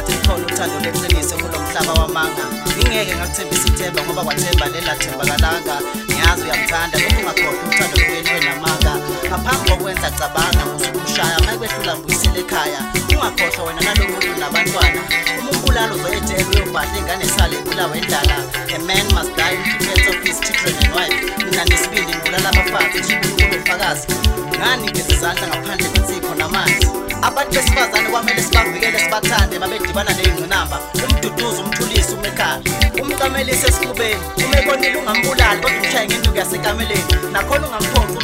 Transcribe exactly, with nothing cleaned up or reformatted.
sengathi khona uthando leqiniso kulo mhlaba wamanga. Ngingeke ngakuthembisa ithemba ngoba kwathemba lela thembakalanga. Ngiyazi uyamthanda kodwa ungakhohlwa uthando lweni wenamanga. Ngaphambi kokwenza cabanga usukumshaya mayekwehlula mbuyisele ekhaya. Ungakhohlwa wena nalomuntu nabantwana. Umumbulalo zoyethela uyobhadla ingane sale ibulawa endlala. A man must die in defense of his children and wife. Mina nesibindi ngibulala abafazi usukunkulu umfakazi. Ngani ngezizandla ngaphandle kwensipho namanzi. Abantu besifazane kwamele sibavikele sibathande mabedibana nezingqinamba. Umduduzo umthulisi umekhaya. Umkamelise esifubeni. Umebonile ungambulali kodwa umshaye ngenduku yasekameleni. Nakhona ungamphonsi